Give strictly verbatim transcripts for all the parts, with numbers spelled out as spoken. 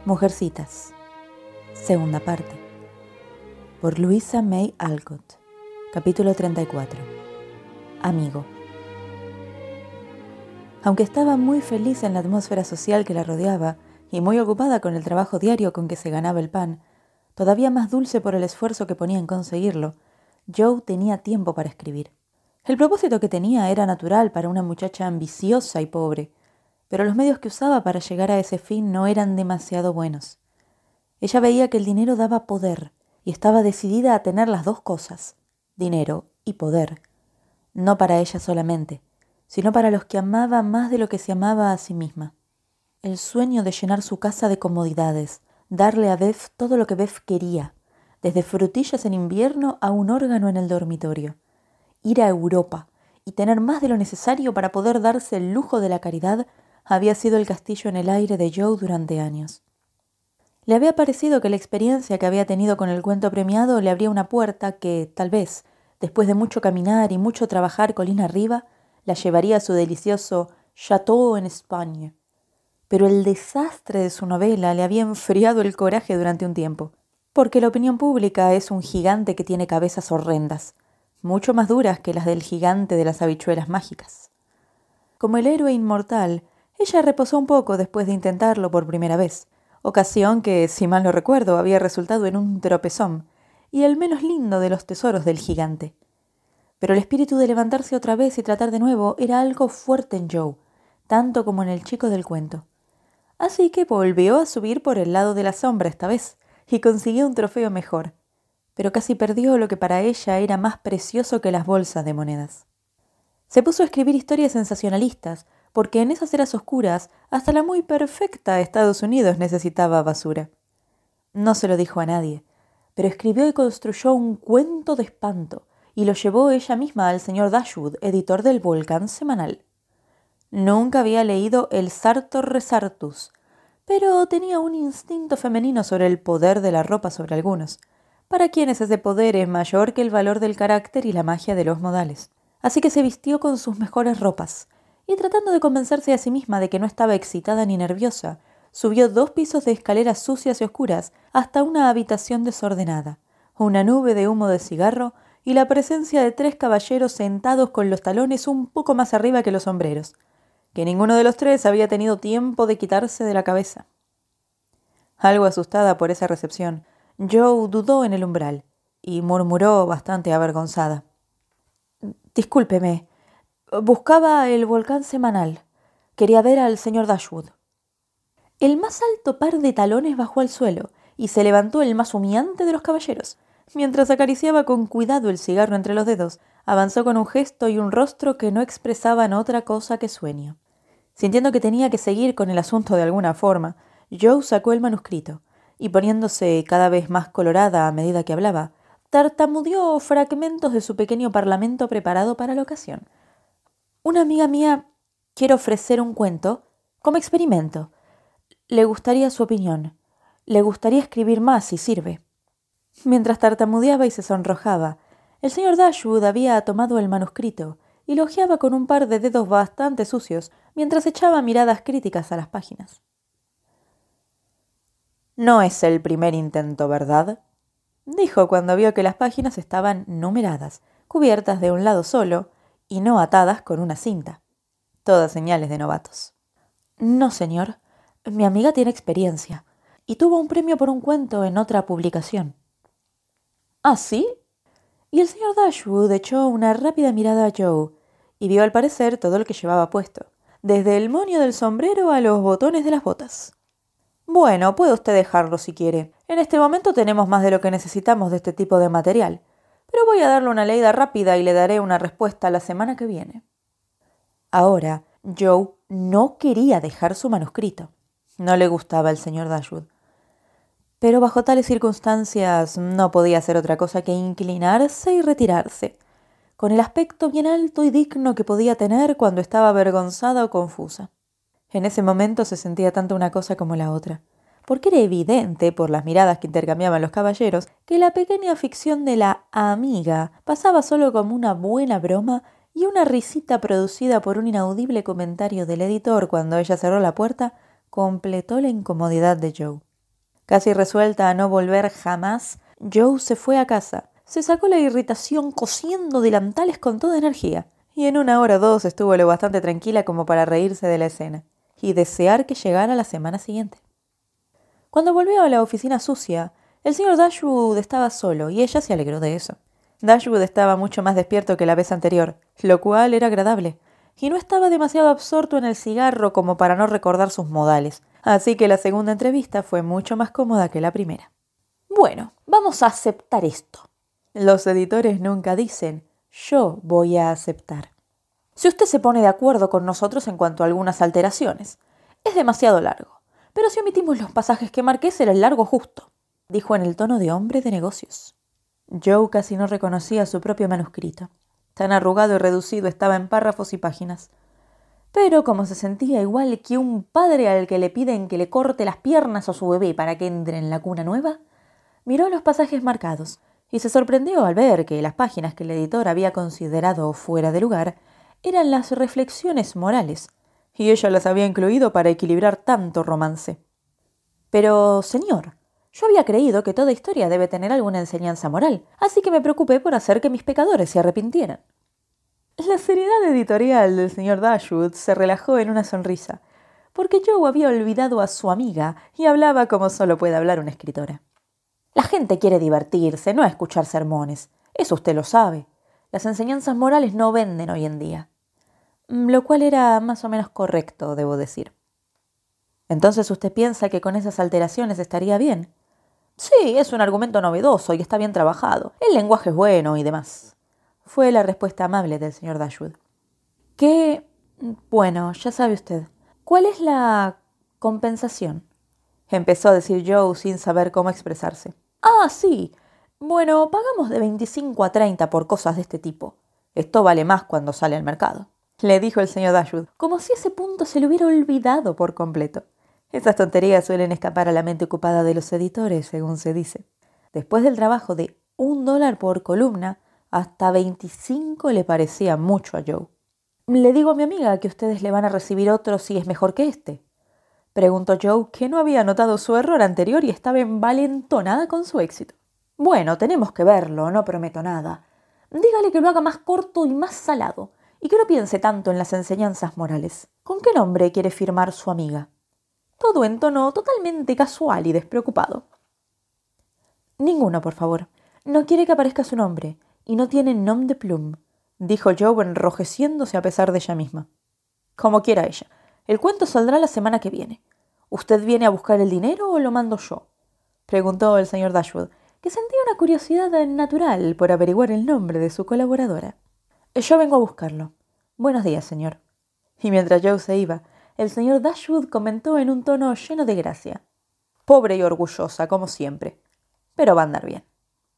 Mujercitas, segunda parte, por Louisa May Alcott, capítulo treinta y cuatro. Amigo. Aunque estaba muy feliz en la atmósfera social que la rodeaba y muy ocupada con el trabajo diario con que se ganaba el pan, todavía más dulce por el esfuerzo que ponía en conseguirlo, Joe tenía tiempo para escribir. El propósito que tenía era natural para una muchacha ambiciosa y pobre, pero los medios que usaba para llegar a ese fin no eran demasiado buenos. Ella veía que el dinero daba poder y estaba decidida a tener las dos cosas, dinero y poder, no para ella solamente, sino para los que amaba más de lo que se amaba a sí misma. El sueño de llenar su casa de comodidades, darle a Beth todo lo que Beth quería, desde frutillas en invierno a un órgano en el dormitorio, ir a Europa y tener más de lo necesario para poder darse el lujo de la caridad, había sido el castillo en el aire de Joe durante años. Le había parecido que la experiencia que había tenido con el cuento premiado le abría una puerta que, tal vez, después de mucho caminar y mucho trabajar colina arriba, la llevaría a su delicioso Château en España. Pero el desastre de su novela le había enfriado el coraje durante un tiempo, porque la opinión pública es un gigante que tiene cabezas horrendas, mucho más duras que las del gigante de las habichuelas mágicas. Como el héroe inmortal, ella reposó un poco después de intentarlo por primera vez, ocasión que, si mal no recuerdo, había resultado en un tropezón y el menos lindo de los tesoros del gigante. Pero el espíritu de levantarse otra vez y tratar de nuevo era algo fuerte en Joe, tanto como en el chico del cuento. Así que volvió a subir por el lado de la sombra esta vez y consiguió un trofeo mejor, pero casi perdió lo que para ella era más precioso que las bolsas de monedas. Se puso a escribir historias sensacionalistas, porque en esas eras oscuras hasta la muy perfecta Estados Unidos necesitaba basura. No se lo dijo a nadie, pero escribió y construyó un cuento de espanto y lo llevó ella misma al señor Dashwood, editor del Volcán Semanal. Nunca había leído el Sartor Resartus, pero tenía un instinto femenino sobre el poder de la ropa sobre algunos, para quienes ese poder es mayor que el valor del carácter y la magia de los modales. Así que se vistió con sus mejores ropas, y tratando de convencerse a sí misma de que no estaba excitada ni nerviosa, subió dos pisos de escaleras sucias y oscuras hasta una habitación desordenada, una nube de humo de cigarro y la presencia de tres caballeros sentados con los talones un poco más arriba que los sombreros, que ninguno de los tres había tenido tiempo de quitarse de la cabeza. Algo asustada por esa recepción, Joe dudó en el umbral y murmuró bastante avergonzada: «Discúlpeme, buscaba el Volcán Semanal. Quería ver al señor Dashwood». El más alto par de talones bajó al suelo y se levantó el más humeante de los caballeros. Mientras acariciaba con cuidado el cigarro entre los dedos, avanzó con un gesto y un rostro que no expresaban otra cosa que sueño. Sintiendo que tenía que seguir con el asunto de alguna forma, Joe sacó el manuscrito y, poniéndose cada vez más colorada a medida que hablaba, tartamudeó fragmentos de su pequeño parlamento preparado para la ocasión. «Una amiga mía quiere ofrecer un cuento como experimento. Le gustaría su opinión. Le gustaría escribir más si sirve». Mientras tartamudeaba y se sonrojaba, el señor Dashwood había tomado el manuscrito y lo hojeaba con un par de dedos bastante sucios mientras echaba miradas críticas a las páginas. «No es el primer intento, ¿verdad?», dijo cuando vio que las páginas estaban numeradas, cubiertas de un lado solo y no atadas con una cinta. Todas señales de novatos. «No, señor. Mi amiga tiene experiencia y tuvo un premio por un cuento en otra publicación». «¿Ah, sí?». Y el señor Dashwood echó una rápida mirada a Joe y vio al parecer todo lo que llevaba puesto, desde el moño del sombrero a los botones de las botas. «Bueno, puede usted dejarlo si quiere. En este momento tenemos más de lo que necesitamos de este tipo de material, pero voy a darle una leída rápida y le daré una respuesta la semana que viene». Ahora, Joe no quería dejar su manuscrito. No le gustaba el señor Dashwood. Pero bajo tales circunstancias no podía hacer otra cosa que inclinarse y retirarse, con el aspecto bien alto y digno que podía tener cuando estaba avergonzada o confusa. En ese momento se sentía tanto una cosa como la otra, porque era evidente, por las miradas que intercambiaban los caballeros, que la pequeña ficción de la amiga pasaba solo como una buena broma y una risita producida por un inaudible comentario del editor cuando ella cerró la puerta completó la incomodidad de Joe. Casi resuelta a no volver jamás, Joe se fue a casa. Se sacó la irritación cosiendo delantales con toda energía, y en una hora o dos estuvo lo bastante tranquila como para reírse de la escena, y desear que llegara la semana siguiente. Cuando volvió a la oficina sucia, el señor Dashwood estaba solo, y ella se alegró de eso. Dashwood estaba mucho más despierto que la vez anterior, lo cual era agradable, y no estaba demasiado absorto en el cigarro como para no recordar sus modales, así que la segunda entrevista fue mucho más cómoda que la primera. Bueno, vamos a aceptar esto. Los editores nunca dicen, yo voy a aceptar. Si usted se pone de acuerdo con nosotros en cuanto a algunas alteraciones, es demasiado largo, pero si omitimos los pasajes que marqué será el largo justo, dijo en el tono de hombre de negocios. Joe casi no reconocía su propio manuscrito. Tan arrugado y reducido estaba en párrafos y páginas. Pero como se sentía igual que un padre al que le piden que le corte las piernas a su bebé para que entre en la cuna nueva, miró los pasajes marcados y se sorprendió al ver que las páginas que el editor había considerado fuera de lugar eran las reflexiones morales, y ella las había incluido para equilibrar tanto romance. Pero, señor, yo había creído que toda historia debe tener alguna enseñanza moral, así que me preocupé por hacer que mis pecadores se arrepintieran. La seriedad editorial del señor Dashwood se relajó en una sonrisa, porque Joe había olvidado a su amiga y hablaba como solo puede hablar una escritora. La gente quiere divertirse, no escuchar sermones. Eso usted lo sabe. Las enseñanzas morales no venden hoy en día. Lo cual era más o menos correcto, debo decir. ¿Entonces usted piensa que con esas alteraciones estaría bien? Sí, es un argumento novedoso y está bien trabajado. El lenguaje es bueno y demás. Fue la respuesta amable del señor Dashwood. ¿Qué? Bueno, ya sabe usted. ¿Cuál es la compensación? Empezó a decir Joe sin saber cómo expresarse. Ah, sí. Bueno, pagamos de veinticinco a treinta por cosas de este tipo. Esto vale más cuando sale al mercado, le dijo el señor Dashwood, como si ese punto se le hubiera olvidado por completo. Esas tonterías suelen escapar a la mente ocupada de los editores, según se dice. Después del trabajo de un dólar por columna, hasta veinticinco le parecía mucho a Joe. Le digo a mi amiga que ustedes le van a recibir otro si es mejor que este, preguntó Joe, que no había notado su error anterior y estaba envalentonada con su éxito. Bueno, tenemos que verlo, no prometo nada. Dígale que lo haga más corto y más salado, y que no piense tanto en las enseñanzas morales. ¿Con qué nombre quiere firmar su amiga? Todo en tono totalmente casual y despreocupado. Ninguno, por favor. No quiere que aparezca su nombre, y no tiene nom de plume, dijo Joe enrojeciéndose a pesar de ella misma. Como quiera ella. El cuento saldrá la semana que viene. ¿Usted viene a buscar el dinero o lo mando yo? Preguntó el señor Dashwood, que sentía una curiosidad natural por averiguar el nombre de su colaboradora. Yo vengo a buscarlo. Buenos días, señor. Y mientras Joe se iba, el señor Dashwood comentó en un tono lleno de gracia. Pobre y orgullosa, como siempre. Pero va a andar bien.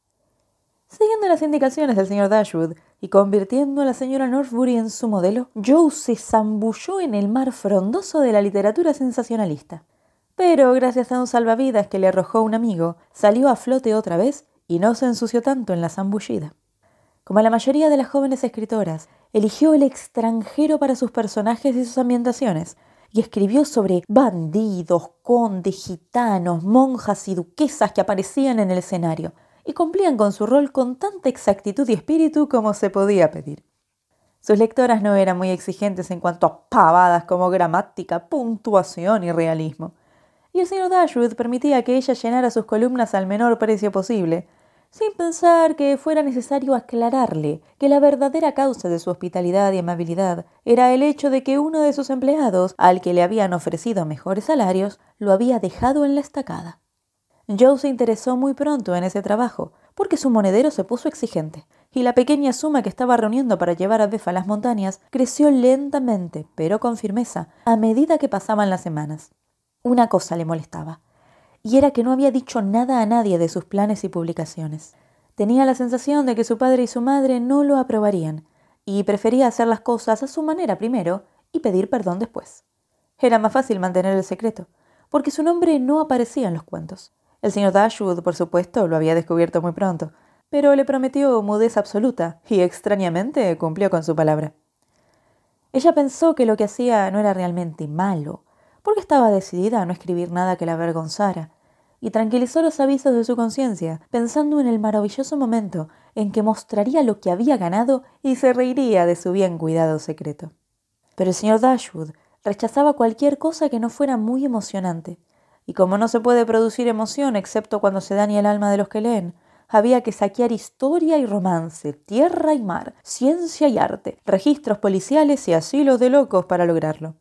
Siguiendo las indicaciones del señor Dashwood y convirtiendo a la señora Northbury en su modelo, Joe se zambulló en el mar frondoso de la literatura sensacionalista. Pero, gracias a un salvavidas que le arrojó un amigo, salió a flote otra vez y no se ensució tanto en la zambullida. Como la mayoría de las jóvenes escritoras, eligió el extranjero para sus personajes y sus ambientaciones, y escribió sobre bandidos, condes, gitanos, monjas y duquesas que aparecían en el escenario, y cumplían con su rol con tanta exactitud y espíritu como se podía pedir. Sus lectoras no eran muy exigentes en cuanto a pavadas como gramática, puntuación y realismo, y el señor Dashwood permitía que ella llenara sus columnas al menor precio posible, sin pensar que fuera necesario aclararle que la verdadera causa de su hospitalidad y amabilidad era el hecho de que uno de sus empleados, al que le habían ofrecido mejores salarios, lo había dejado en la estacada. Joe se interesó muy pronto en ese trabajo, porque su monedero se puso exigente, y la pequeña suma que estaba reuniendo para llevar a Beth a las montañas creció lentamente, pero con firmeza, a medida que pasaban las semanas. Una cosa le molestaba, y era que no había dicho nada a nadie de sus planes y publicaciones. Tenía la sensación de que su padre y su madre no lo aprobarían, y prefería hacer las cosas a su manera primero y pedir perdón después. Era más fácil mantener el secreto, porque su nombre no aparecía en los cuentos. El señor Dashwood, por supuesto, lo había descubierto muy pronto, pero le prometió mudez absoluta y, extrañamente, cumplió con su palabra. Ella pensó que lo que hacía no era realmente malo, porque estaba decidida a no escribir nada que la avergonzara, y tranquilizó los avisos de su conciencia, pensando en el maravilloso momento en que mostraría lo que había ganado y se reiría de su bien cuidado secreto. Pero el señor Dashwood rechazaba cualquier cosa que no fuera muy emocionante, y como no se puede producir emoción excepto cuando se daña el alma de los que leen, había que saquear historia y romance, tierra y mar, ciencia y arte, registros policiales y asilos de locos para lograrlo.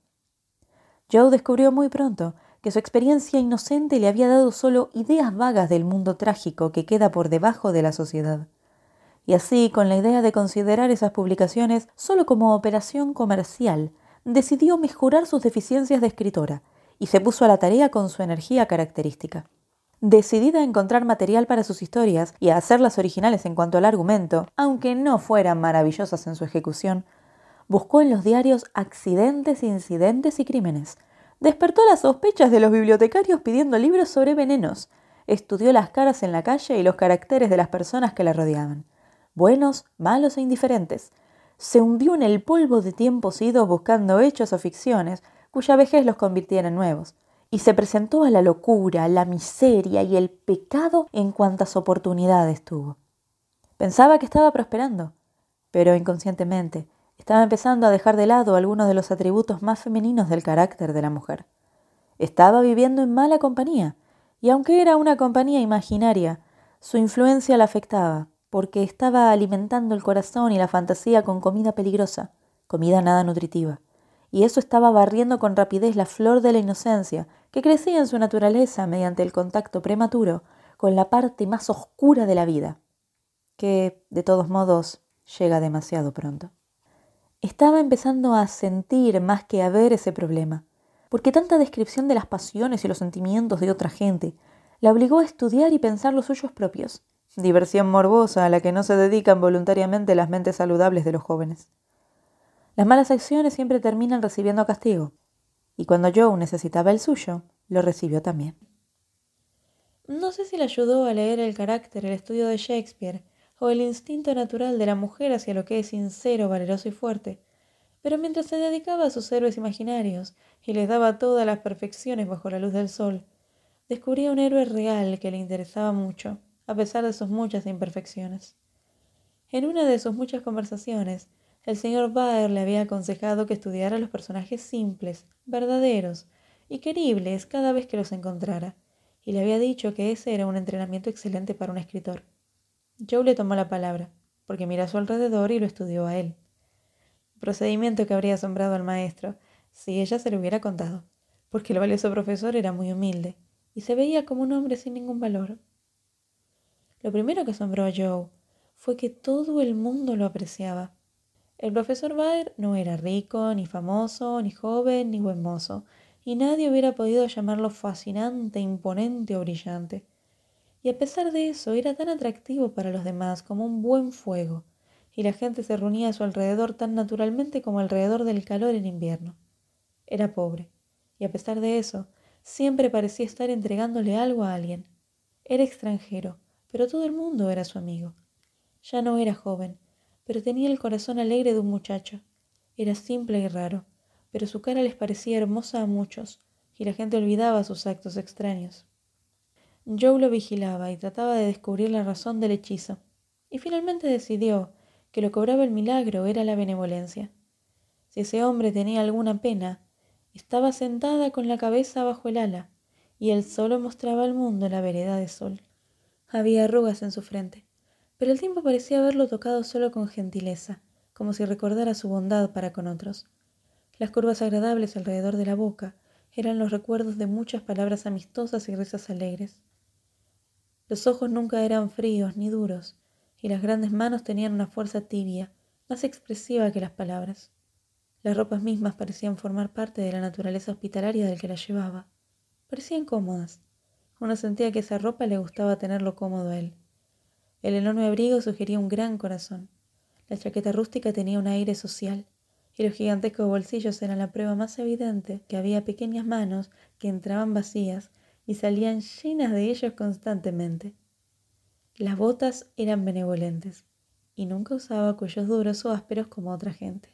Joe descubrió muy pronto que su experiencia inocente le había dado solo ideas vagas del mundo trágico que queda por debajo de la sociedad. Y así, con la idea de considerar esas publicaciones solo como operación comercial, decidió mejorar sus deficiencias de escritora y se puso a la tarea con su energía característica. Decidida a encontrar material para sus historias y a hacerlas originales en cuanto al argumento, aunque no fueran maravillosas en su ejecución, buscó en los diarios accidentes, incidentes y crímenes. Despertó las sospechas de los bibliotecarios pidiendo libros sobre venenos. Estudió las caras en la calle y los caracteres de las personas que la rodeaban. Buenos, malos e indiferentes. Se hundió en el polvo de tiempos idos buscando hechos o ficciones cuya vejez los convirtiera en nuevos. Y se presentó a la locura, la miseria y el pecado en cuantas oportunidades tuvo. Pensaba que estaba prosperando, pero inconscientemente estaba empezando a dejar de lado algunos de los atributos más femeninos del carácter de la mujer. Estaba viviendo en mala compañía, y aunque era una compañía imaginaria, su influencia la afectaba, porque estaba alimentando el corazón y la fantasía con comida peligrosa, comida nada nutritiva, y eso estaba barriendo con rapidez la flor de la inocencia que crecía en su naturaleza mediante el contacto prematuro con la parte más oscura de la vida, que, de todos modos, llega demasiado pronto. Estaba empezando a sentir más que a ver ese problema, porque tanta descripción de las pasiones y los sentimientos de otra gente la obligó a estudiar y pensar los suyos propios, diversión morbosa a la que no se dedican voluntariamente las mentes saludables de los jóvenes. Las malas acciones siempre terminan recibiendo castigo, y cuando Joe necesitaba el suyo, lo recibió también. No sé si le ayudó a leer el carácter, el estudio de Shakespeare, o el instinto natural de la mujer hacia lo que es sincero, valeroso y fuerte, pero mientras se dedicaba a sus héroes imaginarios y les daba todas las perfecciones bajo la luz del sol, descubría un héroe real que le interesaba mucho, a pesar de sus muchas imperfecciones. En una de sus muchas conversaciones, el señor Baer le había aconsejado que estudiara los personajes simples, verdaderos y queribles cada vez que los encontrara, y le había dicho que ese era un entrenamiento excelente para un escritor. Joe le tomó la palabra, porque miró a su alrededor y lo estudió a él. Procedimiento que habría asombrado al maestro si ella se lo hubiera contado, porque el valioso profesor era muy humilde y se veía como un hombre sin ningún valor. Lo primero que asombró a Joe fue que todo el mundo lo apreciaba. El profesor Baer no era rico, ni famoso, ni joven, ni buen mozo, y nadie hubiera podido llamarlo fascinante, imponente o brillante. Y a pesar de eso, era tan atractivo para los demás como un buen fuego, y la gente se reunía a su alrededor tan naturalmente como alrededor del calor en invierno. Era pobre, y a pesar de eso, siempre parecía estar entregándole algo a alguien. Era extranjero, pero todo el mundo era su amigo. Ya no era joven, pero tenía el corazón alegre de un muchacho. Era simple y raro, pero su cara les parecía hermosa a muchos, y la gente olvidaba sus actos extraños. Joe lo vigilaba y trataba de descubrir la razón del hechizo, y finalmente decidió que lo que cobraba el milagro era la benevolencia. Si ese hombre tenía alguna pena, estaba sentada con la cabeza bajo el ala, y él solo mostraba al mundo la vereda de sol. Había arrugas en su frente, pero el tiempo parecía haberlo tocado solo con gentileza, como si recordara su bondad para con otros. Las curvas agradables alrededor de la boca eran los recuerdos de muchas palabras amistosas y risas alegres. Los ojos nunca eran fríos ni duros, y las grandes manos tenían una fuerza tibia, más expresiva que las palabras. Las ropas mismas parecían formar parte de la naturaleza hospitalaria del que las llevaba. Parecían cómodas. Uno sentía que esa ropa le gustaba tenerlo cómodo a él. El enorme abrigo sugería un gran corazón. La chaqueta rústica tenía un aire social, y los gigantescos bolsillos eran la prueba más evidente que había pequeñas manos que entraban vacías y salían llenas de ellos constantemente. Las botas eran benevolentes, y nunca usaba cuellos duros o ásperos como otra gente.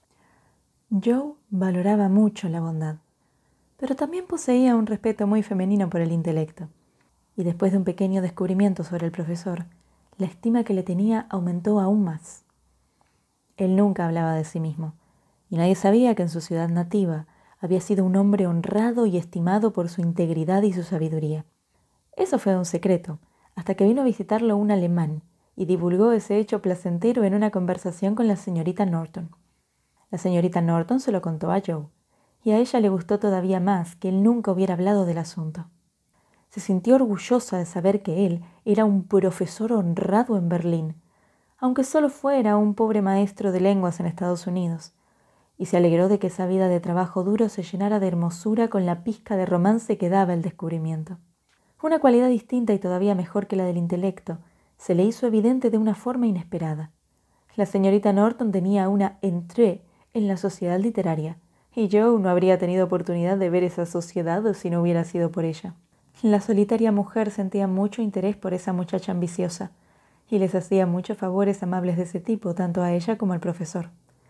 Joe valoraba mucho la bondad, pero también poseía un respeto muy femenino por el intelecto. Y después de un pequeño descubrimiento sobre el profesor, la estima que le tenía aumentó aún más. Él nunca hablaba de sí mismo, y nadie sabía que en su ciudad nativa había sido un hombre honrado y estimado por su integridad y su sabiduría. Eso fue un secreto, hasta que vino a visitarlo un alemán, y divulgó ese hecho placentero en una conversación con la señorita Norton. La señorita Norton se lo contó a Joe, y a ella le gustó todavía más que él nunca hubiera hablado del asunto. Se sintió orgullosa de saber que él era un profesor honrado en Berlín, aunque solo fuera un pobre maestro de lenguas en Estados Unidos, y se alegró de que esa vida de trabajo duro se llenara de hermosura con la pizca de romance que daba el descubrimiento. Una cualidad distinta y todavía mejor que la del intelecto se le hizo evidente de una forma inesperada. La señorita Norton tenía una entrée en la sociedad literaria, y Joe no habría tenido oportunidad de ver esa sociedad si no hubiera sido por ella. La solitaria mujer sentía mucho interés por esa muchacha ambiciosa, y les hacía muchos favores amables de ese tipo, tanto a ella como al profesor.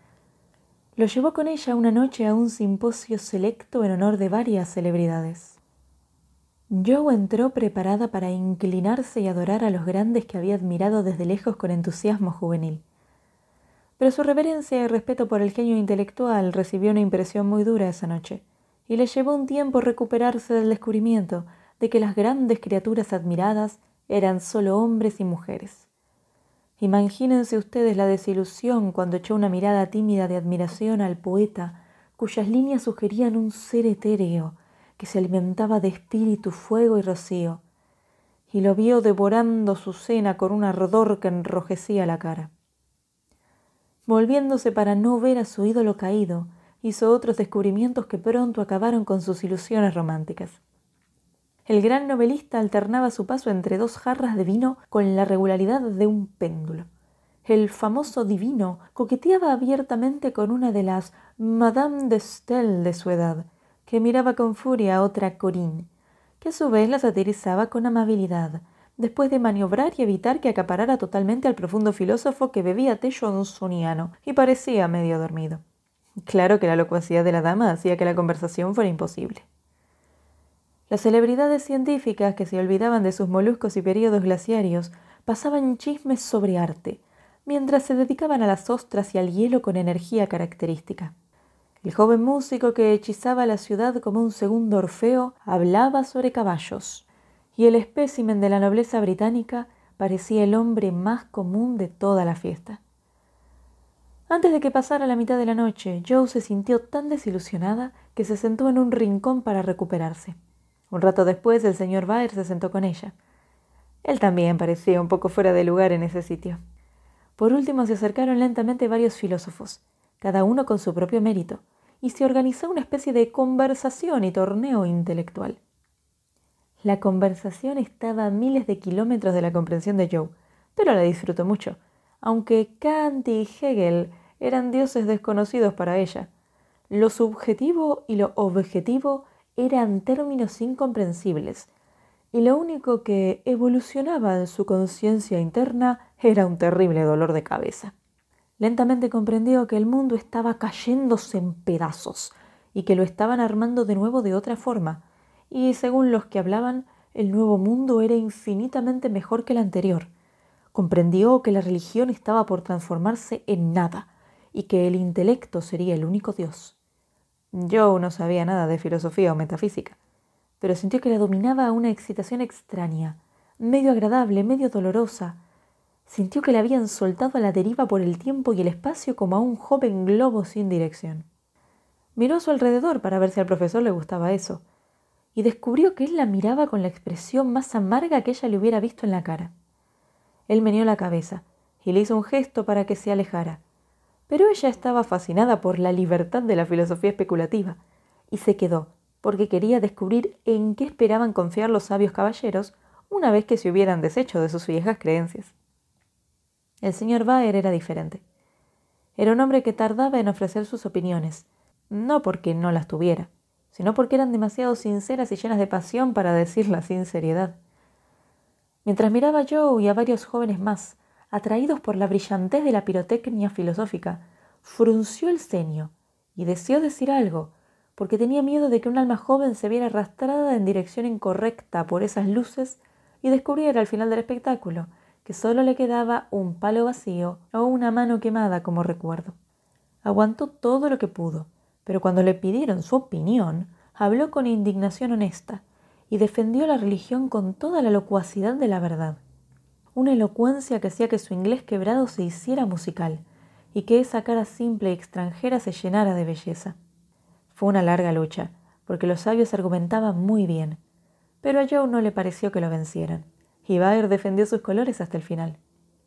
Lo llevó con ella una noche a un simposio selecto en honor de varias celebridades. Joe entró preparada para inclinarse y adorar a los grandes que había admirado desde lejos con entusiasmo juvenil. Pero su reverencia y respeto por el genio intelectual recibió una impresión muy dura esa noche, y le llevó un tiempo recuperarse del descubrimiento de que las grandes criaturas admiradas eran solo hombres y mujeres. Imagínense ustedes la desilusión cuando echó una mirada tímida de admiración al poeta, cuyas líneas sugerían un ser etéreo que se alimentaba de espíritu, fuego y rocío, y lo vio devorando su cena con un ardor que enrojecía la cara. Volviéndose para no ver a su ídolo caído, hizo otros descubrimientos que pronto acabaron con sus ilusiones románticas. El gran novelista alternaba su paso entre dos jarras de vino con la regularidad de un péndulo. El famoso divino coqueteaba abiertamente con una de las Madame de Staël de su edad, que miraba con furia a otra Corinne, que a su vez la satirizaba con amabilidad, después de maniobrar y evitar que acaparara totalmente al profundo filósofo que bebía té johnsoniano y parecía medio dormido. Claro que la locuacidad de la dama hacía que la conversación fuera imposible. Las celebridades científicas, que se olvidaban de sus moluscos y períodos glaciarios, pasaban chismes sobre arte, mientras se dedicaban a las ostras y al hielo con energía característica. El joven músico que hechizaba la ciudad como un segundo Orfeo hablaba sobre caballos, y el espécimen de la nobleza británica parecía el hombre más común de toda la fiesta. Antes de que pasara la mitad de la noche, Joe se sintió tan desilusionada que se sentó en un rincón para recuperarse. Un rato después, el señor Baer se sentó con ella. Él también parecía un poco fuera de lugar en ese sitio. Por último, se acercaron lentamente varios filósofos, cada uno con su propio mérito, y se organizó una especie de conversación y torneo intelectual. La conversación estaba a miles de kilómetros de la comprensión de Joe, pero la disfrutó mucho, aunque Kant y Hegel eran dioses desconocidos para ella. Lo subjetivo y lo objetivo eran términos incomprensibles, y lo único que evolucionaba en su conciencia interna era un terrible dolor de cabeza. Lentamente comprendió que el mundo estaba cayéndose en pedazos y que lo estaban armando de nuevo de otra forma, y según los que hablaban, el nuevo mundo era infinitamente mejor que el anterior. Comprendió que la religión estaba por transformarse en nada y que el intelecto sería el único Dios. Joe no sabía nada de filosofía o metafísica, pero sintió que la dominaba una excitación extraña, medio agradable, medio dolorosa. Sintió que la habían soltado a la deriva por el tiempo y el espacio como a un joven globo sin dirección. Miró a su alrededor para ver si al profesor le gustaba eso, y descubrió que él la miraba con la expresión más amarga que ella le hubiera visto en la cara. Él meneó la cabeza y le hizo un gesto para que se alejara, pero ella estaba fascinada por la libertad de la filosofía especulativa, y se quedó, porque quería descubrir en qué esperaban confiar los sabios caballeros una vez que se hubieran deshecho de sus viejas creencias. El señor Baer era diferente. Era un hombre que tardaba en ofrecer sus opiniones, no porque no las tuviera, sino porque eran demasiado sinceras y llenas de pasión para decirlas sin seriedad. Mientras miraba a Joe y a varios jóvenes más, atraídos por la brillantez de la pirotecnia filosófica, frunció el ceño y deseó decir algo, porque tenía miedo de que un alma joven se viera arrastrada en dirección incorrecta por esas luces y descubriera al final del espectáculo que solo le quedaba un palo vacío o una mano quemada como recuerdo. Aguantó todo lo que pudo, pero cuando le pidieron su opinión, habló con indignación honesta y defendió la religión con toda la locuacidad de la verdad. Una elocuencia que hacía que su inglés quebrado se hiciera musical y que esa cara simple y extranjera se llenara de belleza. Fue una larga lucha, porque los sabios argumentaban muy bien, pero a Joe no le pareció que lo vencieran, y Baer defendió sus colores hasta el final.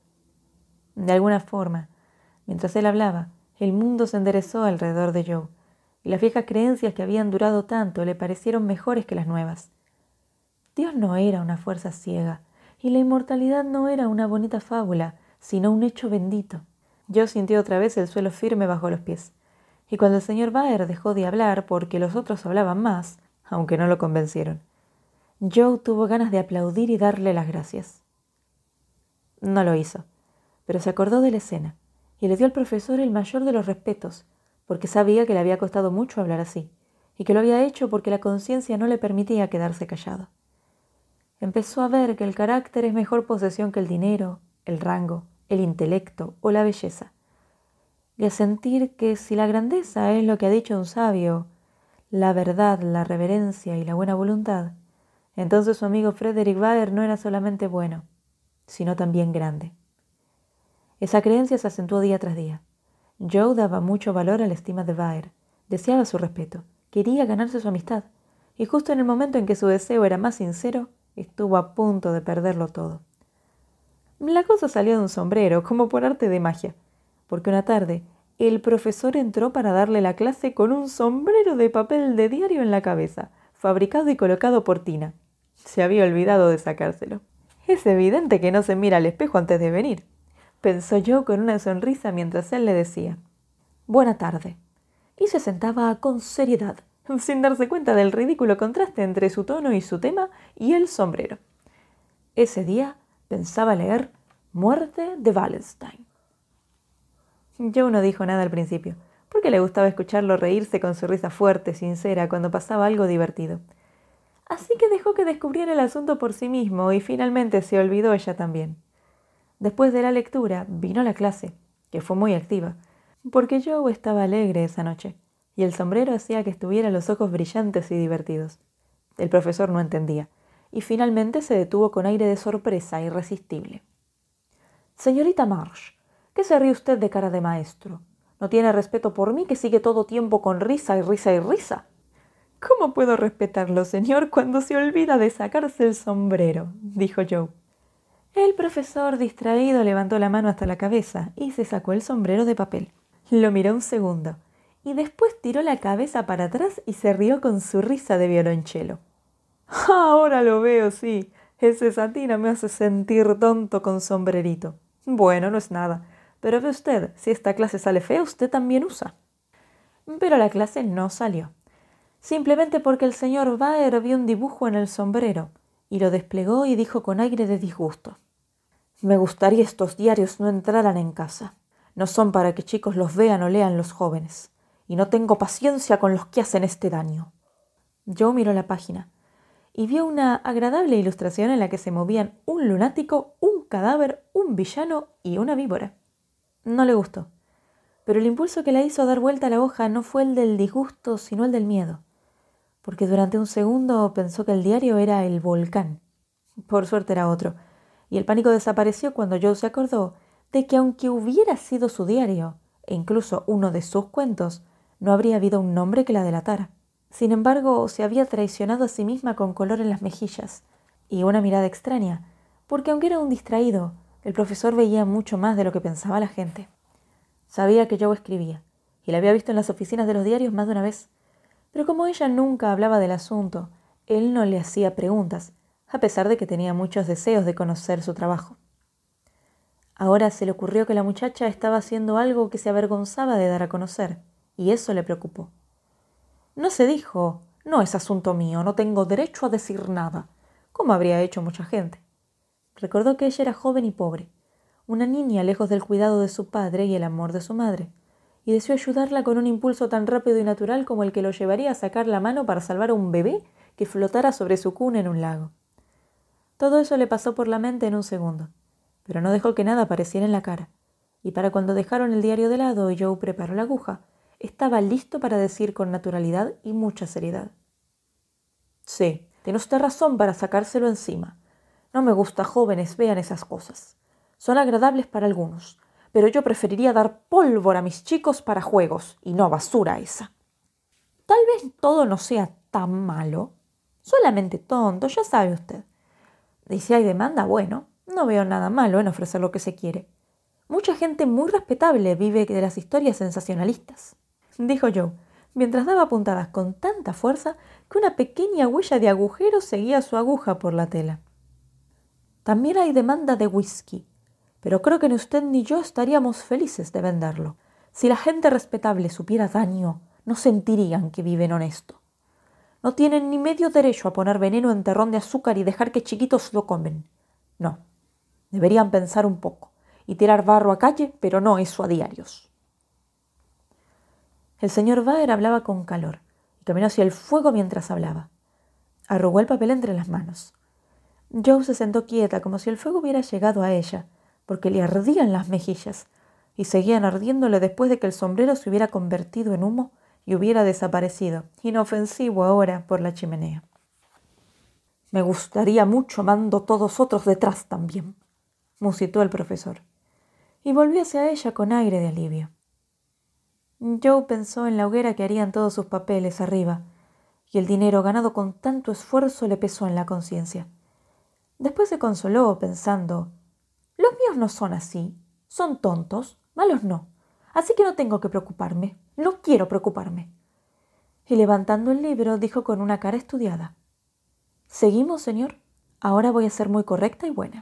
De alguna forma, mientras él hablaba, el mundo se enderezó alrededor de Joe, y las viejas creencias que habían durado tanto le parecieron mejores que las nuevas. Dios no era una fuerza ciega, y la inmortalidad no era una bonita fábula, sino un hecho bendito. Joe sintió otra vez el suelo firme bajo los pies, y cuando el señor Baer dejó de hablar porque los otros hablaban más, aunque no lo convencieron, Joe tuvo ganas de aplaudir y darle las gracias. No lo hizo, pero se acordó de la escena, y le dio al profesor el mayor de los respetos, porque sabía que le había costado mucho hablar así, y que lo había hecho porque la conciencia no le permitía quedarse callado. Empezó a ver que el carácter es mejor posesión que el dinero, el rango, el intelecto o la belleza, y a sentir que si la grandeza es lo que ha dicho un sabio, la verdad, la reverencia y la buena voluntad, entonces su amigo Frederick Baer no era solamente bueno, sino también grande. Esa creencia se acentuó día tras día. Joe daba mucho valor a la estima de Baer, deseaba su respeto, quería ganarse su amistad, y justo en el momento en que su deseo era más sincero, estuvo a punto de perderlo todo. La cosa salió de un sombrero, como por arte de magia, porque una tarde el profesor entró para darle la clase con un sombrero de papel de diario en la cabeza, fabricado y colocado por Tina. Se había olvidado de sacárselo. Es evidente que no se mira al espejo antes de venir, pensó yo con una sonrisa mientras él le decía: «Buena tarde», y se sentaba con seriedad, sin darse cuenta del ridículo contraste entre su tono y su tema y el sombrero. Ese día pensaba leer Muerte de Wallenstein. Joe no dijo nada al principio, porque le gustaba escucharlo reírse con su risa fuerte, sincera, cuando pasaba algo divertido. Así que dejó que descubriera el asunto por sí mismo y finalmente se olvidó ella también. Después de la lectura vino la clase, que fue muy activa, porque Joe estaba alegre esa noche, y el sombrero hacía que estuviera los ojos brillantes y divertidos. El profesor no entendía, y finalmente se detuvo con aire de sorpresa irresistible. «Señorita Marsh, ¿qué se ríe usted de cara de maestro? ¿No tiene respeto por mí que sigue todo tiempo con risa y risa y risa?» «¿Cómo puedo respetarlo, señor, cuando se olvida de sacarse el sombrero?», dijo Joe. El profesor, distraído, levantó la mano hasta la cabeza y se sacó el sombrero de papel. Lo miró un segundo, y después tiró la cabeza para atrás y se rió con su risa de violonchelo. «Ahora lo veo, sí. Ese Satina me hace sentir tonto con sombrerito. Bueno, no es nada. Pero ve usted, si esta clase sale fea, usted también usa». Pero la clase no salió, simplemente porque el señor Baer vio un dibujo en el sombrero y lo desplegó y dijo con aire de disgusto: «Me gustaría estos diarios no entraran en casa. No son para que chicos los vean o lean los jóvenes, y no tengo paciencia con los que hacen este daño». Joe miró la página y vio una agradable ilustración en la que se movían un lunático, un cadáver, un villano y una víbora. No le gustó, pero el impulso que la hizo dar vuelta a la hoja no fue el del disgusto, sino el del miedo, porque durante un segundo pensó que el diario era el volcán. Por suerte era otro, y el pánico desapareció cuando Joe se acordó de que aunque hubiera sido su diario, e incluso uno de sus cuentos, no habría habido un nombre que la delatara. Sin embargo, se había traicionado a sí misma con color en las mejillas y una mirada extraña, porque aunque era un distraído, el profesor veía mucho más de lo que pensaba la gente. Sabía que Joe escribía, y la había visto en las oficinas de los diarios más de una vez, pero como ella nunca hablaba del asunto, él no le hacía preguntas, a pesar de que tenía muchos deseos de conocer su trabajo. Ahora se le ocurrió que la muchacha estaba haciendo algo que se avergonzaba de dar a conocer, y eso le preocupó. No se dijo: «No es asunto mío, no tengo derecho a decir nada», como habría hecho mucha gente. Recordó que ella era joven y pobre, una niña lejos del cuidado de su padre y el amor de su madre, y deseó ayudarla con un impulso tan rápido y natural como el que lo llevaría a sacar la mano para salvar a un bebé que flotara sobre su cuna en un lago. Todo eso le pasó por la mente en un segundo, pero no dejó que nada apareciera en la cara, y para cuando dejaron el diario de lado y Joe preparó la aguja, estaba listo para decir con naturalidad y mucha seriedad: «Sí, tiene usted razón para sacárselo encima. No me gusta jóvenes vean esas cosas. Son agradables para algunos, pero yo preferiría dar pólvora a mis chicos para juegos y no basura esa. Tal vez todo no sea tan malo, solamente tonto, ya sabe usted. Y si hay demanda, bueno, no veo nada malo en ofrecer lo que se quiere. Mucha gente muy respetable vive de las historias sensacionalistas», dijo Joe, mientras daba puntadas con tanta fuerza que una pequeña huella de agujero seguía su aguja por la tela. «También hay demanda de whisky, pero creo que ni usted ni yo estaríamos felices de venderlo. Si la gente respetable supiera daño, no sentirían que viven honesto. No tienen ni medio derecho a poner veneno en terrón de azúcar y dejar que chiquitos lo comen. No, deberían pensar un poco y tirar barro a calle, pero no eso a diarios». El señor Baer hablaba con calor y caminó hacia el fuego mientras hablaba. Arrugó el papel entre las manos. Joe se sentó quieta como si el fuego hubiera llegado a ella, porque le ardían las mejillas y seguían ardiéndole después de que el sombrero se hubiera convertido en humo y hubiera desaparecido, inofensivo ahora, por la chimenea. «Me gustaría mucho mando todos otros detrás también», musitó el profesor, y volvió hacia ella con aire de alivio. Joe pensó en la hoguera que harían todos sus papeles arriba, y el dinero ganado con tanto esfuerzo le pesó en la conciencia. Después se consoló pensando: «Los míos no son así, son tontos, malos no, así que no tengo que preocuparme, no quiero preocuparme». Y levantando el libro dijo con una cara estudiada: «Seguimos, señor. Ahora voy a ser muy correcta y buena».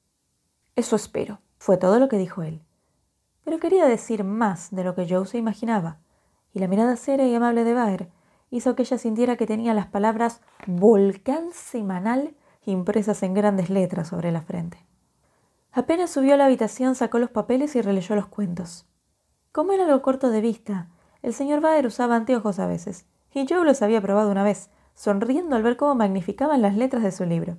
«Eso espero», fue todo lo que dijo él. Pero quería decir más de lo que Joe se imaginaba, y la mirada seria y amable de Baer hizo que ella sintiera que tenía las palabras «volcán semanal» impresas en grandes letras sobre la frente. Apenas subió a la habitación, sacó los papeles y releyó los cuentos. Como era algo corto de vista, el señor Baer usaba anteojos a veces, y Joe los había probado una vez, sonriendo al ver cómo magnificaban las letras de su libro.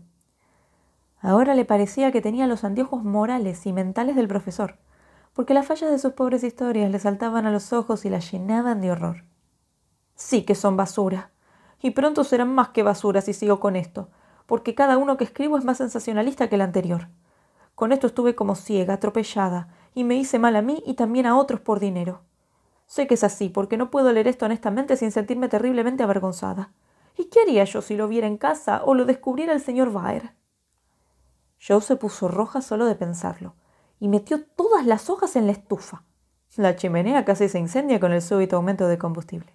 Ahora le parecía que tenía los anteojos morales y mentales del profesor, porque las fallas de sus pobres historias le saltaban a los ojos y las llenaban de horror. «Sí que son basura, y pronto serán más que basura si sigo con esto, porque cada uno que escribo es más sensacionalista que el anterior. Con esto estuve como ciega, atropellada, y me hice mal a mí y también a otros por dinero. Sé que es así, porque no puedo leer esto honestamente sin sentirme terriblemente avergonzada. ¿Y qué haría yo si lo viera en casa o lo descubriera el señor Baer?» Joe se puso roja solo de pensarlo, y metió todas las hojas en la estufa. La chimenea casi se incendia con el súbito aumento de combustible.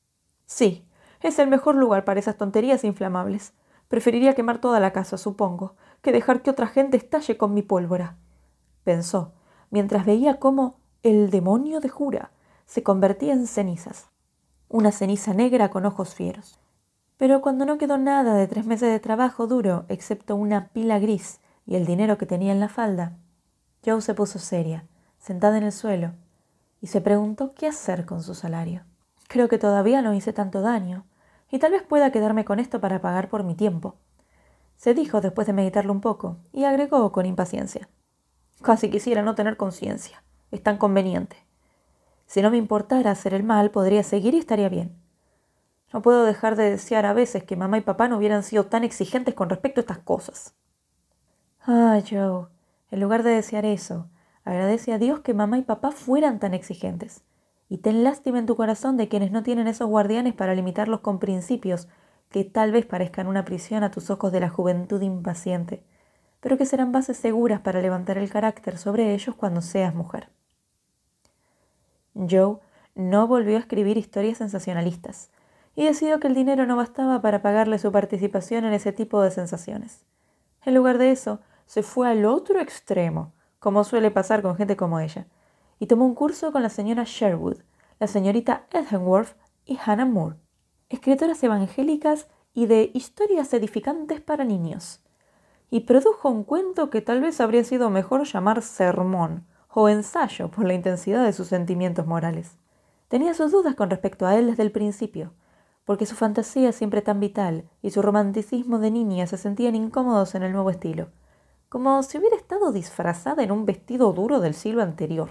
«Sí, es el mejor lugar para esas tonterías inflamables. Preferiría quemar toda la casa, supongo, que dejar que otra gente estalle con mi pólvora», pensó, mientras veía cómo el demonio de Jura se convertía en cenizas, una ceniza negra con ojos fieros. Pero cuando no quedó nada de tres meses de trabajo duro, excepto una pila gris y el dinero que tenía en la falda, Joe se puso seria, sentada en el suelo, y se preguntó qué hacer con su salario. «Creo que todavía no hice tanto daño, y tal vez pueda quedarme con esto para pagar por mi tiempo», se dijo después de meditarlo un poco, y agregó con impaciencia: «Casi quisiera no tener conciencia, es tan conveniente. Si no me importara hacer el mal, podría seguir y estaría bien. No puedo dejar de desear a veces que mamá y papá no hubieran sido tan exigentes con respecto a estas cosas». «Ah, Joe, en lugar de desear eso, agradece a Dios que mamá y papá fueran tan exigentes. Y ten lástima en tu corazón de quienes no tienen esos guardianes para limitarlos con principios que tal vez parezcan una prisión a tus ojos de la juventud impaciente, pero que serán bases seguras para levantar el carácter sobre ellos cuando seas mujer». Joe no volvió a escribir historias sensacionalistas, y decidió que el dinero no bastaba para pagarle su participación en ese tipo de sensaciones. En lugar de eso, se fue al otro extremo, como suele pasar con gente como ella, y tomó un curso con la señora Sherwood, la señorita Edgeworth y Hannah Moore, escritoras evangélicas y de historias edificantes para niños, y produjo un cuento que tal vez habría sido mejor llamar sermón o ensayo por la intensidad de sus sentimientos morales. Tenía sus dudas con respecto a él desde el principio, porque su fantasía siempre tan vital y su romanticismo de niña se sentían incómodos en el nuevo estilo, como si hubiera estado disfrazada en un vestido duro del siglo anterior.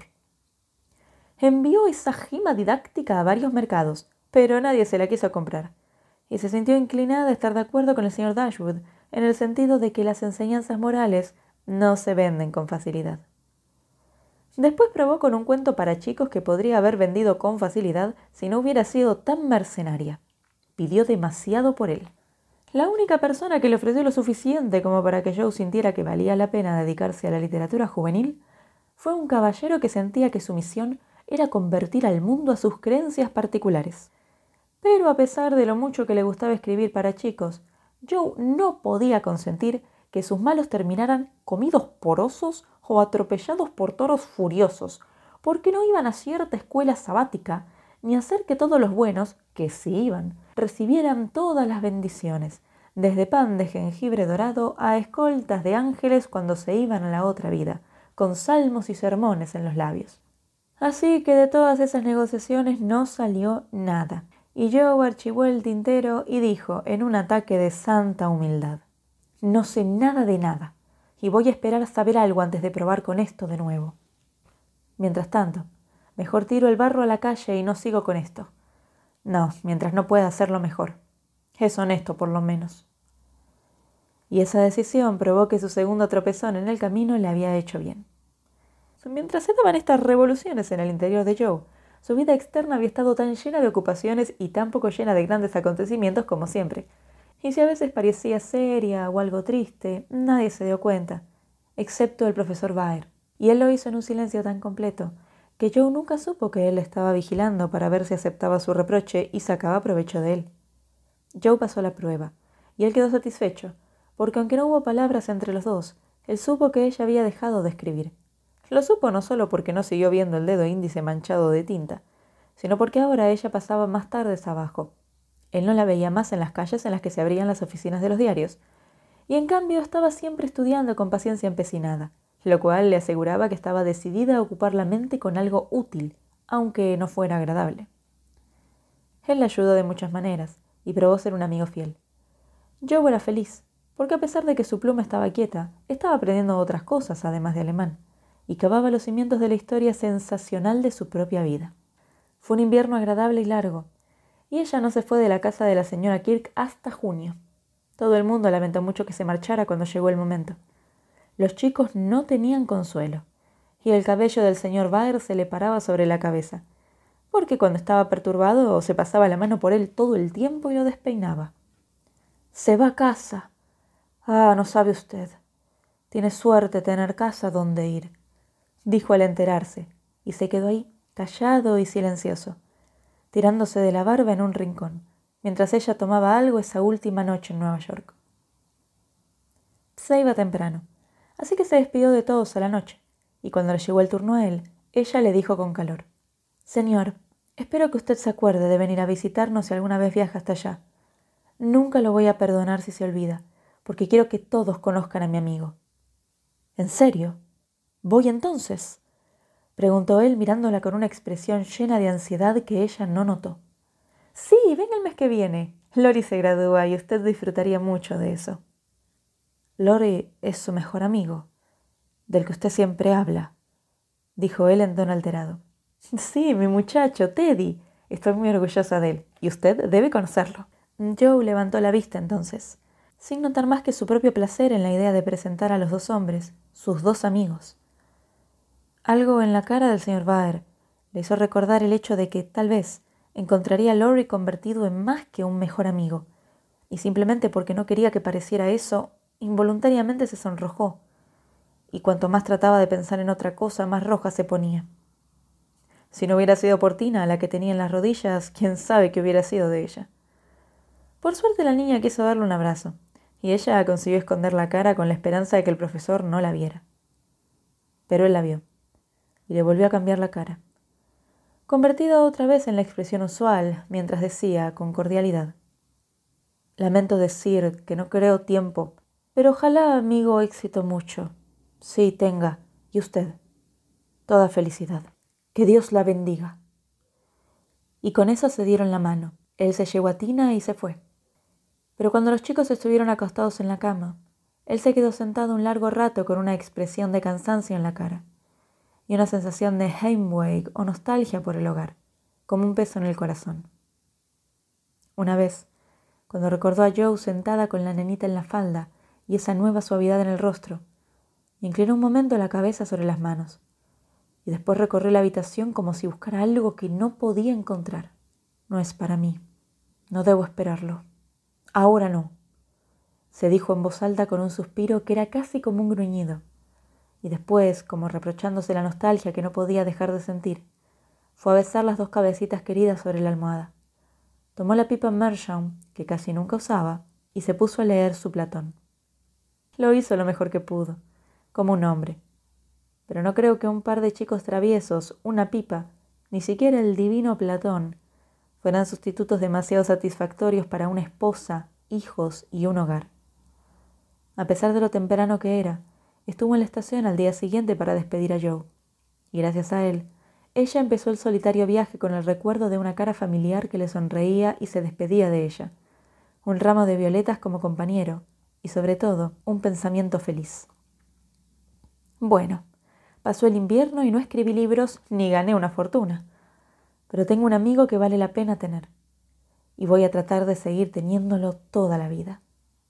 Envió esa gema didáctica a varios mercados, pero nadie se la quiso comprar, y se sintió inclinada a estar de acuerdo con el señor Dashwood en el sentido de que las enseñanzas morales no se venden con facilidad. Después probó con un cuento para chicos que podría haber vendido con facilidad si no hubiera sido tan mercenaria. Pidió demasiado por él. La única persona que le ofreció lo suficiente como para que Joe sintiera que valía la pena dedicarse a la literatura juvenil fue un caballero que sentía que su misión era convertir al mundo a sus creencias particulares. Pero a pesar de lo mucho que le gustaba escribir para chicos, Joe no podía consentir que sus malos terminaran comidos por osos o atropellados por toros furiosos, porque no iban a cierta escuela sabática, ni hacer que todos los buenos, que sí iban, recibieran todas las bendiciones, desde pan de jengibre dorado a escoltas de ángeles cuando se iban a la otra vida, con salmos y sermones en los labios. Así que de todas esas negociaciones no salió nada, y Joe archivó el tintero y dijo en un ataque de santa humildad: «No sé nada de nada, y voy a esperar a saber algo antes de probar con esto de nuevo. Mientras tanto, mejor tiro el barro a la calle y no sigo con esto. No, mientras no pueda hacerlo mejor. Es honesto, por lo menos». Y esa decisión probó que su segundo tropezón en el camino le había hecho bien. Mientras se daban estas revoluciones en el interior de Joe, su vida externa había estado tan llena de ocupaciones y tan poco llena de grandes acontecimientos como siempre. Y si a veces parecía seria o algo triste, nadie se dio cuenta, excepto el profesor Byre. Y él lo hizo en un silencio tan completo que Joe nunca supo que él le estaba vigilando para ver si aceptaba su reproche y sacaba provecho de él. Joe pasó la prueba, y él quedó satisfecho, porque aunque no hubo palabras entre los dos, él supo que ella había dejado de escribir. Lo supo no solo porque no siguió viendo el dedo índice manchado de tinta, sino porque ahora ella pasaba más tardes abajo. Él no la veía más en las calles en las que se abrían las oficinas de los diarios, y en cambio estaba siempre estudiando con paciencia empecinada, lo cual le aseguraba que estaba decidida a ocupar la mente con algo útil, aunque no fuera agradable. Él la ayudó de muchas maneras, y probó ser un amigo fiel. Joe era feliz, porque a pesar de que su pluma estaba quieta, estaba aprendiendo otras cosas además de alemán, y cavaba los cimientos de la historia sensacional de su propia vida. Fue un invierno agradable y largo, y ella no se fue de la casa de la señora Kirk hasta junio. Todo el mundo lamentó mucho que se marchara cuando llegó el momento. Los chicos no tenían consuelo, y el cabello del señor Byre se le paraba sobre la cabeza, porque cuando estaba perturbado se pasaba la mano por él todo el tiempo y lo despeinaba. «Se va a casa. Ah, no sabe usted. Tiene suerte tener casa donde ir», dijo al enterarse, y se quedó ahí, callado y silencioso, tirándose de la barba en un rincón, mientras ella tomaba algo esa última noche en Nueva York. Se iba temprano, así que se despidió de todos a la noche, y cuando le llegó el turno a él, ella le dijo con calor: «Señor, espero que usted se acuerde de venir a visitarnos si alguna vez viaja hasta allá. Nunca lo voy a perdonar si se olvida, porque quiero que todos conozcan a mi amigo». «¿En serio? ¿Voy entonces?», preguntó él mirándola con una expresión llena de ansiedad que ella no notó. «Sí, venga el mes que viene. Lori se gradúa y usted disfrutaría mucho de eso». «Lori es su mejor amigo, del que usted siempre habla», dijo él en tono alterado. «Sí, mi muchacho, Teddy. Estoy muy orgullosa de él, y usted debe conocerlo». Joe levantó la vista entonces, sin notar más que su propio placer en la idea de presentar a los dos hombres, sus dos amigos. Algo en la cara del señor Byre le hizo recordar el hecho de que, tal vez, encontraría a Lori convertido en más que un mejor amigo, y simplemente porque no quería que pareciera eso, involuntariamente se sonrojó, y cuanto más trataba de pensar en otra cosa, más roja se ponía. Si no hubiera sido por Tina, la que tenía en las rodillas, quién sabe qué hubiera sido de ella. Por suerte la niña quiso darle un abrazo, y ella consiguió esconder la cara con la esperanza de que el profesor no la viera. Pero él la vio, y le volvió a cambiar la cara, convertida otra vez en la expresión usual, mientras decía con cordialidad: «Lamento decir que no creo tiempo, pero ojalá, amigo, éxito mucho. Sí, tenga, y usted, toda felicidad. Que Dios la bendiga». Y con eso se dieron la mano, Él se llevó a Tina y se fue. Pero cuando los chicos estuvieron acostados en la cama, él se quedó sentado un largo rato con una expresión de cansancio en la cara y una sensación de heimweh o nostalgia por el hogar, como un peso en el corazón. Una vez, cuando recordó a Joe sentada con la nenita en la falda y esa nueva suavidad en el rostro, inclinó un momento la cabeza sobre las manos y después recorrió la habitación como si buscara algo que no podía encontrar. No es para mí. No debo esperarlo. Ahora no, se dijo en voz alta con un suspiro que era casi como un gruñido, y después, como reprochándose la nostalgia que no podía dejar de sentir, fue a besar las dos cabecitas queridas sobre la almohada. Tomó la pipa Meerschaum, que casi nunca usaba, y se puso a leer su Platón. Lo hizo lo mejor que pudo, como un hombre. Pero no creo que un par de chicos traviesos, una pipa, ni siquiera el divino Platón, fueran sustitutos demasiado satisfactorios para una esposa, hijos y un hogar. A pesar de lo temprano que era, estuvo en la estación al día siguiente para despedir a Joe, y gracias a él, ella empezó el solitario viaje con el recuerdo de una cara familiar que le sonreía y se despedía de ella, un ramo de violetas como compañero, y sobre todo, un pensamiento feliz. Bueno, pasó el invierno y no escribí libros ni gané una fortuna, pero tengo un amigo que vale la pena tener, y voy a tratar de seguir teniéndolo toda la vida.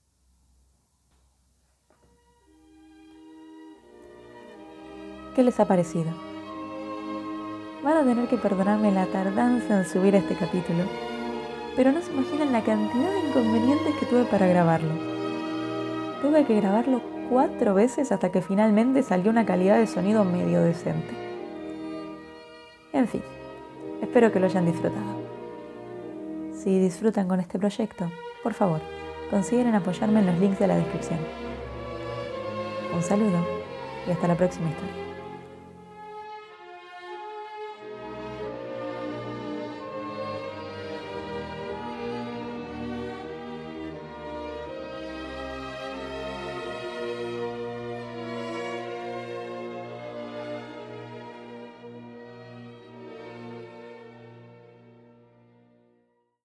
¿Qué les ha parecido? Van a tener que perdonarme la tardanza en subir este capítulo, pero no se imaginan la cantidad de inconvenientes que tuve para grabarlo. Tuve que grabarlo cuatro veces hasta que finalmente salió una calidad de sonido medio decente. En fin, espero que lo hayan disfrutado. Si disfrutan con este proyecto, por favor, consideren apoyarme en los links de la descripción. Un saludo y hasta la próxima historia.